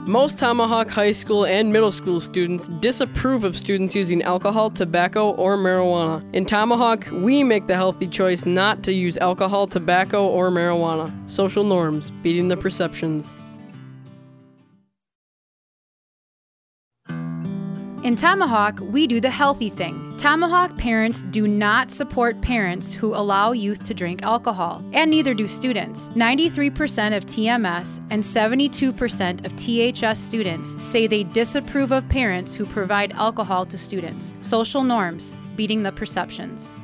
Most Tomahawk High School and middle school students disapprove of students using alcohol, tobacco, or marijuana. In Tomahawk, we make the healthy choice not to use alcohol, tobacco, or marijuana. Social norms, beating the perceptions. In Tomahawk, we do the healthy thing. Tomahawk parents do not support parents who allow youth to drink alcohol, and neither do students. 93% of TMS and 72% of THS students say they disapprove of parents who provide alcohol to students. Social norms, beating the perceptions.